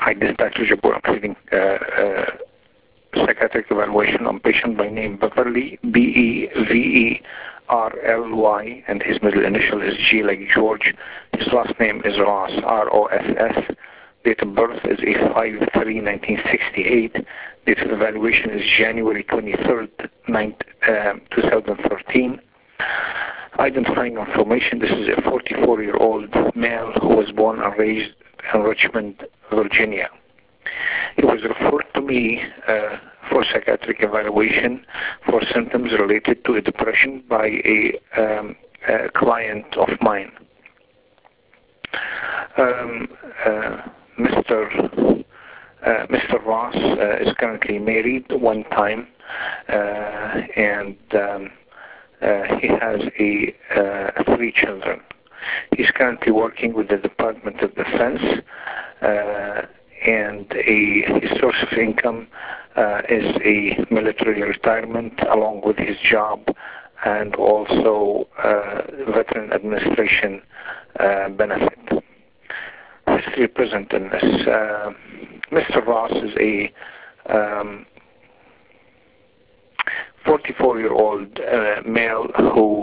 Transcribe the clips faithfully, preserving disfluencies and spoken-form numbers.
Hi, this is Doctor Jabbour. I'm completing uh, uh, psychiatric evaluation on patient by name Beverly, B E V E R L Y, and his middle initial is G like George. His last name is Ross, R O S S. Date of birth is five three nineteen sixty-eight. Date of evaluation is January twenty-third, twenty thirteen. Identifying information, this is a forty-four-year-old male who was born and raised in Richmond, Virginia. He was referred to me uh, for psychiatric evaluation for symptoms related to a depression by a, um, a client of mine. Um, uh, Mister Uh, Mister Ross uh, is currently married one time, uh, and um, uh, he has a uh, three children. He's currently working with the Department of Defense, uh, and a, his source of income uh, is a military retirement along with his job, and also uh, Veteran Administration uh, benefit. History present in this. Uh, Mister Ross is a um, forty-four-year-old uh, male who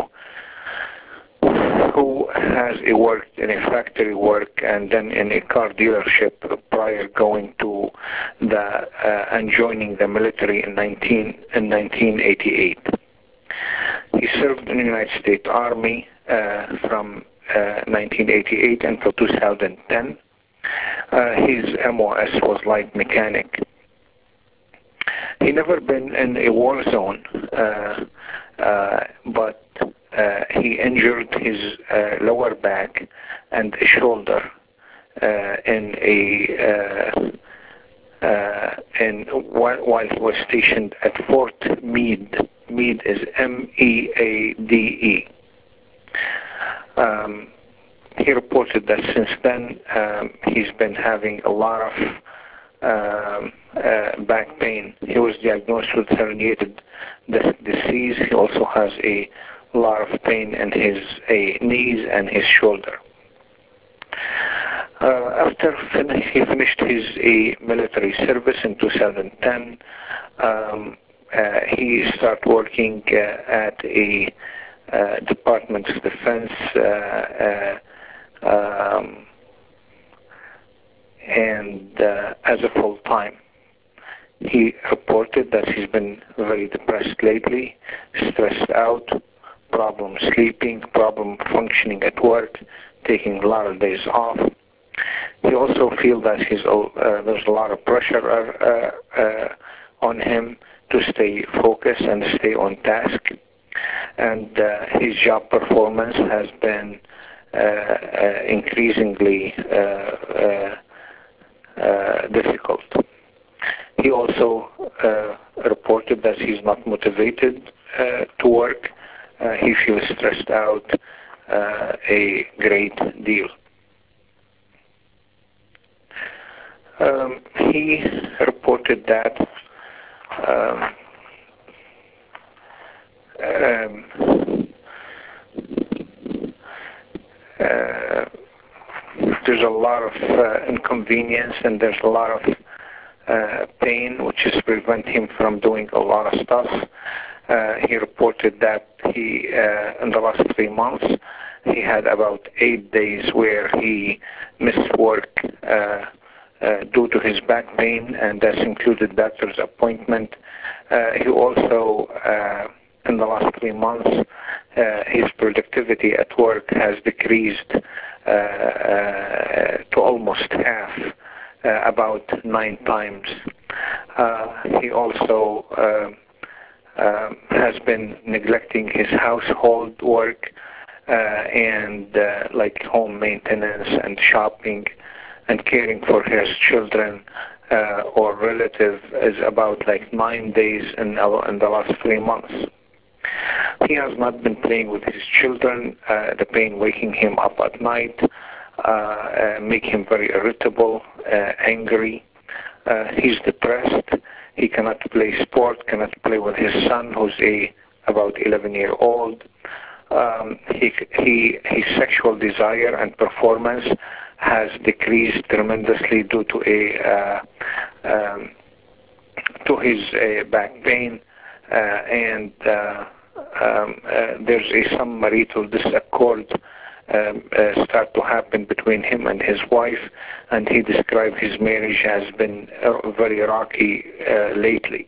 who has a worked in a factory work and then in a car dealership prior going to the uh, and joining the military in nineteen in nineteen eighty-eight. He served in the United States Army uh, from uh, nineteen eighty-eight until two thousand ten. Uh, his M O S was light mechanic. He never been in a war zone, uh, uh, but uh, he injured his uh, lower back and shoulder uh, in a uh, uh, in while, while he was stationed at Fort Meade. Meade is M E A D E. Um, He reported that since then um, he's been having a lot of um, uh, back pain. He was diagnosed with herniated disease. He also has a lot of pain in his a, knees and his shoulder. Uh, after fin- he finished his a military service in two thousand ten, um, uh, he started working uh, at a uh, Department of Defense uh, uh, Um, and uh, as a full-time. He reported that he's been very depressed lately, stressed out, problem sleeping, problem functioning at work, taking a lot of days off. He also feels that he's, uh, there's a lot of pressure uh, uh, on him to stay focused and stay on task. And uh, his job performance has been Uh, uh, increasingly uh, uh, uh, difficult. He also uh, reported that he's not motivated uh, to work. Uh, he feels stressed out uh, a great deal. Um, he reported that um, um, Uh, there's a lot of uh, inconvenience and there's a lot of uh, pain, which is prevent him from doing a lot of stuff. Uh, he reported that he, uh, in the last three months, he had about eight days where he missed work uh, uh, due to his back pain, and that's included doctor's appointment. Uh, he also, uh, in the last three months, Uh, his productivity at work has decreased uh, uh, to almost half, uh, about nine times. Uh, he also uh, uh, has been neglecting his household work uh, and uh, like home maintenance and shopping and caring for his children uh, or relative is about like nine days in, in the last three months. He has not been playing with his children, uh, the pain waking him up at night, uh, uh, make him very irritable, uh, angry. Uh, he's depressed. He cannot play sport, cannot play with his son, who's a about eleven year old. Um, he, he, his sexual desire and performance has decreased tremendously due to a uh, um, to his uh, back pain, uh, and uh, um, uh, there's a some marital disaccord um, uh, start to happen between him and his wife, and he described his marriage has been uh, very rocky uh, lately.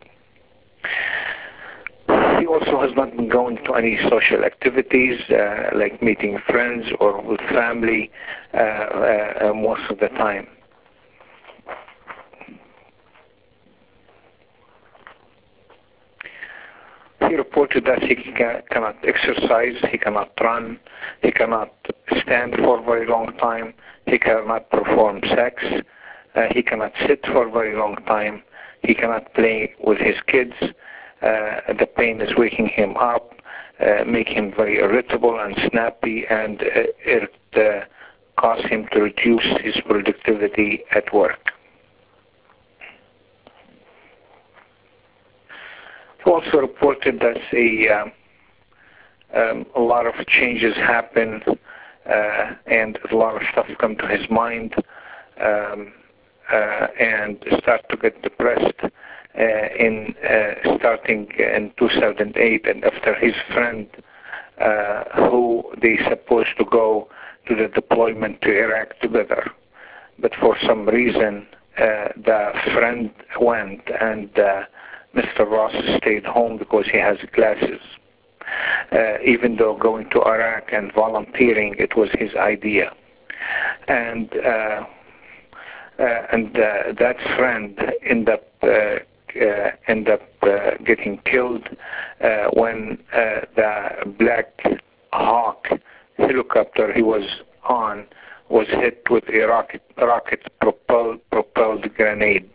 He also has not been going to any social activities uh, like meeting friends or with family uh, uh, most of the time. He reported that he ca- cannot exercise, he cannot run, he cannot stand for a very long time, he cannot perform sex, uh, he cannot sit for a very long time, he cannot play with his kids. Uh, the pain is waking him up, uh, making him very irritable and snappy, and uh, it uh, caused him to reduce his productivity at work. He also reported that a, uh, um, a lot of changes happen uh, and a lot of stuff come to his mind, um, uh, and start to get depressed. Uh, in uh, starting in two thousand eight, and after his friend uh, who they supposed to go to the deployment to Iraq together, but for some reason uh, the friend went and uh, Mister Ross stayed home because he has glasses. Uh, even though going to Iraq and volunteering, it was his idea, and uh, uh, and uh, that friend ended up uh, Uh, end up uh, getting killed uh, when uh, the Black Hawk helicopter he was on was hit with a rocket, rocket propelled, propelled grenade.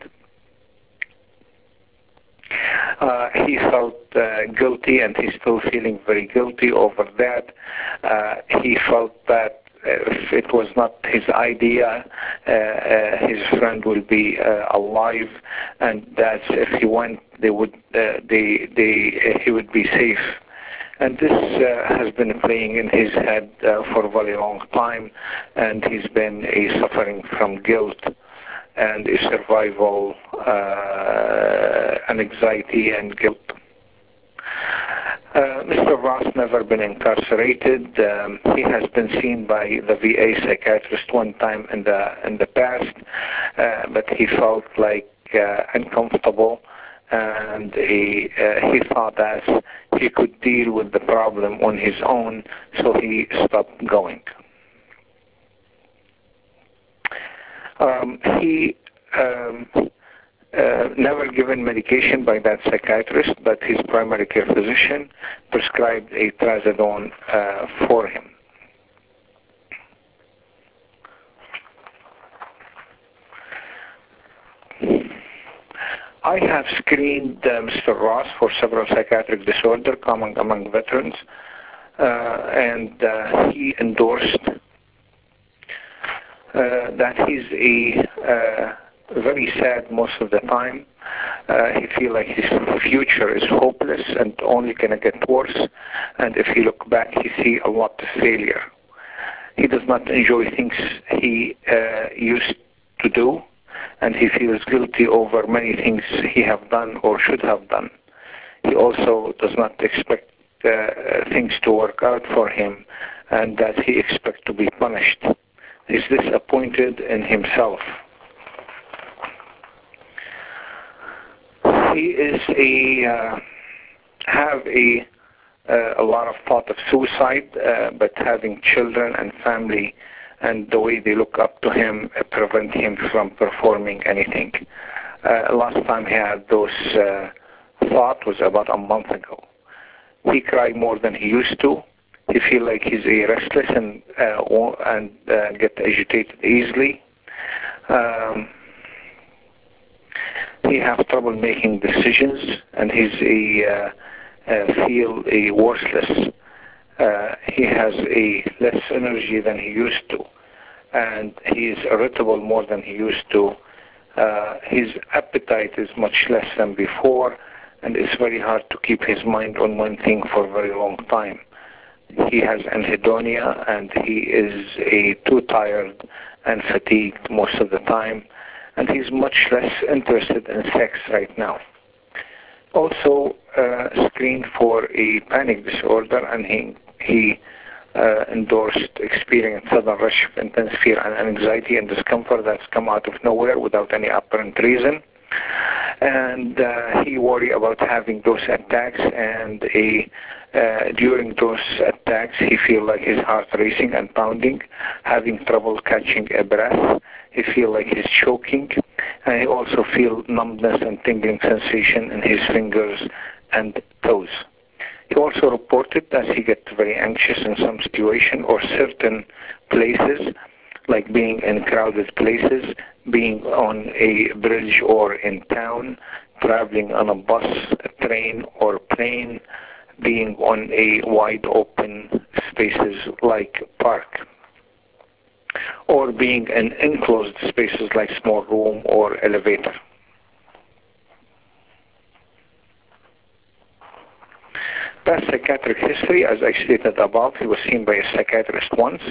Uh, he felt uh, guilty, and he's still feeling very guilty over that. Uh, he felt that if it was not his idea, uh, uh, his friend will be uh, alive, and that if he went, they would, uh, they, they, uh, he would be safe. And this uh, has been playing in his head uh, for a very long time, and he's been uh, suffering from guilt and a survival uh, anxiety and guilt. Uh, Mister Ross never been incarcerated. Um, he has been seen by the V A psychiatrist one time in the in the past, uh, but he felt like uh, uncomfortable, and he uh, he thought that he could deal with the problem on his own, so he stopped going. Um, he um, Uh, never given medication by that psychiatrist, but his primary care physician prescribed a trazodone uh, for him. I have screened uh, Mister Ross for several psychiatric disorders common among veterans, uh, and uh, he endorsed uh, that he's a uh, very sad most of the time. Uh, he feels like his future is hopeless and only going to get worse. And if he look back, he see a lot of failure. He does not enjoy things he uh, used to do, and he feels guilty over many things he have done or should have done. He also does not expect uh, things to work out for him, and that he expects to be punished. He's disappointed in himself. He is a uh, have a uh, a lot of thought of suicide, uh, but having children and family and the way they look up to him uh, prevent him from performing anything. Uh, last time he had those uh, thought was about a month ago. He cried more than he used to. He feel like he's a restless and uh, and uh, get agitated easily. Um, He have trouble making decisions, and he's a uh, uh, feel a worthless. Uh, he has a less energy than he used to, and he is irritable more than he used to. Uh, his appetite is much less than before, and it's very hard to keep his mind on one thing for a very long time. He has anhedonia, and he is a too tired and fatigued most of the time, and he's much less interested in sex right now. Also uh, screened for a panic disorder, and he he uh, endorsed experiencing sudden rush of intense fear and anxiety and discomfort that's come out of nowhere without any apparent reason. And uh, he worried about having those attacks, and a, uh, during those attacks he feel like his heart racing and pounding, having trouble catching a breath. He feel like he's choking, and he also feel numbness and tingling sensation in his fingers and toes. He also reported that he gets very anxious in some situation or certain places, like being in crowded places, being on a bridge or in town, traveling on a bus, a train, or plane, being on a wide open spaces like park, or being in enclosed spaces like small room or elevator. Past psychiatric history, as I stated above, he was seen by a psychiatrist once.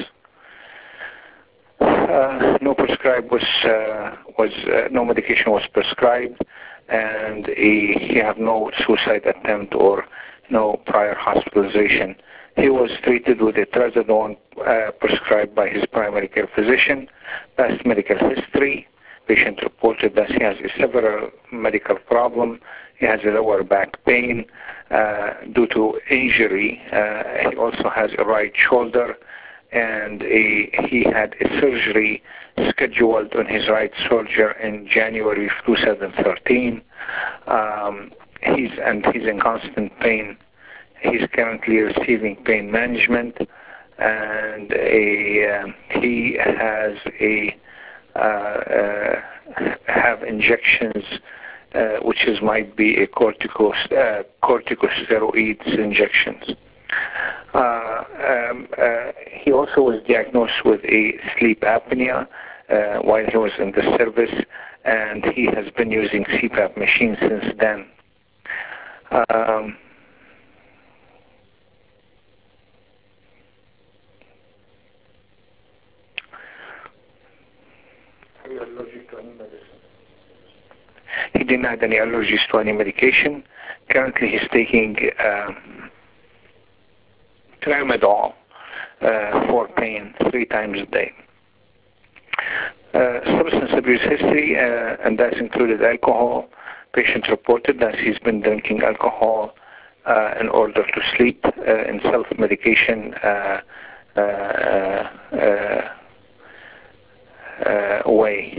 Uh, no prescribed was uh, was uh, no medication was prescribed, and he, he had no suicide attempt or no prior hospitalization. He was treated with a trazodone uh, prescribed by his primary care physician. Past medical history, patient reported that he has a severe medical problem. He has a lower back pain uh, due to injury. Uh, he also has a right shoulder, and a, he had a surgery scheduled on his right shoulder in January of two thousand thirteen. Um, he's and he's in constant pain. He's currently receiving pain management, and a uh, he has a uh, uh, have injections, uh, which is might be a cortico uh, corticosteroids injections. Uh, um, uh, he also was diagnosed with a sleep apnea uh, while he was in the service, and he has been using C PAP machines since then. Um, Are you allergic to any medicine? He denied any allergies to any medication. Currently, he's taking uh, tramadol uh, for pain three times a day. Uh, substance abuse history, uh, and that's included alcohol. Patient reported that he's been drinking alcohol uh, in order to sleep uh, in self-medication uh, uh, uh, uh, way.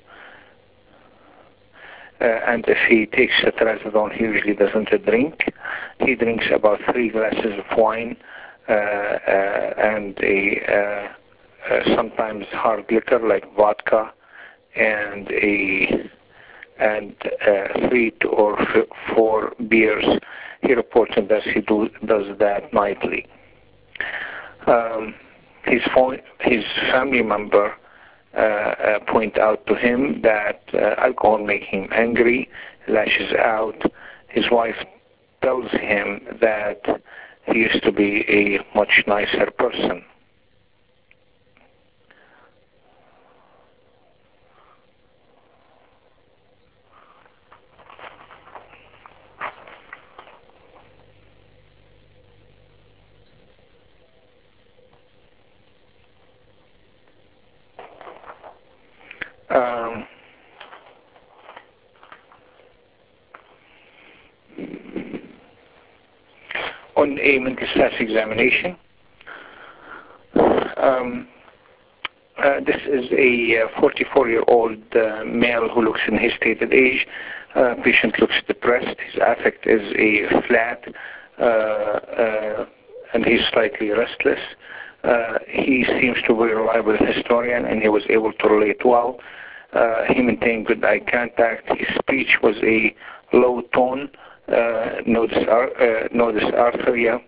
Uh, and if he takes a trazodone, he usually doesn't drink. He drinks about three glasses of wine uh, uh, and a uh, uh, sometimes hard liquor like vodka, and a and uh, three to or f four beers. He reported that he do, does that nightly. Um, his phone, his family member uh, uh, point out to him that uh, alcohol makes him angry, lashes out. His wife tells him that he used to be a much nicer person. Um, on a mental status examination, um, uh, this is a forty-four-year-old uh, male who looks in his stated age. Uh, patient looks depressed. His affect is a flat, uh, uh, and he's slightly restless. Uh, he seems to be a reliable historian, and he was able to relate well. Uh, he maintained good eye contact. His speech was a low tone, uh, no, dysar uh, no dysarthria.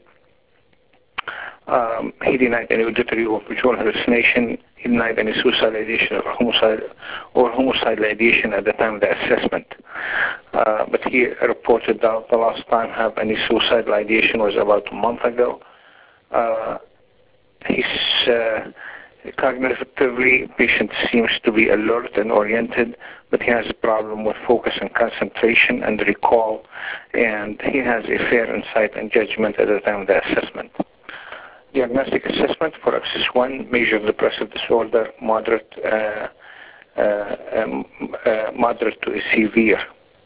Um, he denied any auditory or visual hallucination. He denied any suicidal ideation or homicide or homicidal ideation at the time of the assessment. Uh, but he reported that the last time have any suicidal ideation was about a month ago. Uh, He's, uh, Cognitively, patient seems to be alert and oriented, but he has a problem with focus and concentration and recall, and he has a fair insight and judgment at the time of the assessment. Diagnostic assessment for Axis one, major depressive disorder, moderate, uh, uh, um, uh, moderate to severe,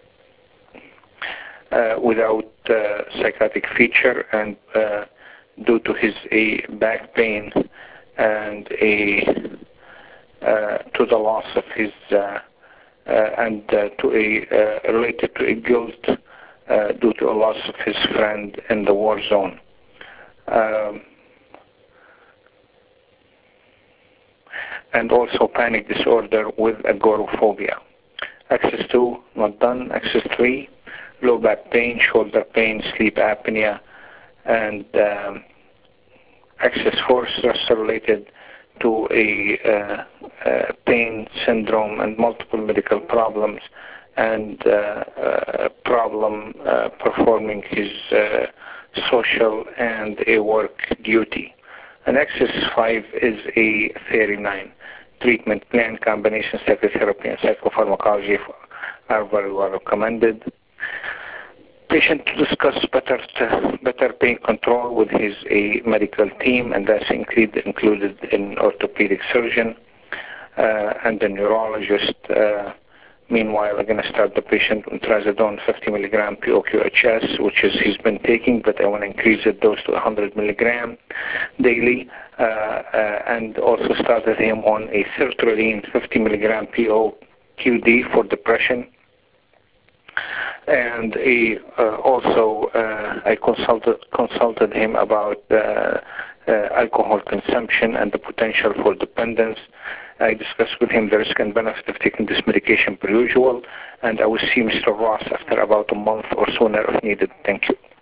uh, without uh, psychotic feature, and uh, due to his a back pain and a uh, to the loss of his uh, uh, and uh, to a uh, related to a guilt uh, due to a loss of his friend in the war zone. Um, and also panic disorder with agoraphobia. Axis two, not done. Axis three, low back pain, shoulder pain, sleep apnea, and um, Axis four, stress related to a uh, uh, pain syndrome and multiple medical problems, and uh, uh, problem uh, performing his uh, social and a work duty. And Axis five is a thirty-nine. Treatment plan, combination psychotherapy and psychopharmacology are very well recommended. Patient to discuss better better pain control with his a medical team, and that's include, included in orthopedic surgeon uh, and the neurologist. Uh, meanwhile, I'm going to start the patient on trazodone fifty milligram P O Q H S, which is he's been taking, but I want to increase the dose to one hundred milligram daily, uh, uh, and also started him on a sertraline fifty milligram P O Q D for depression. And he, uh, also uh, I consulted consulted him about uh, uh, alcohol consumption and the potential for dependence. I discussed with him the risk and benefit of taking this medication per usual, and I will see Mister Ross after about a month or sooner if needed. Thank you.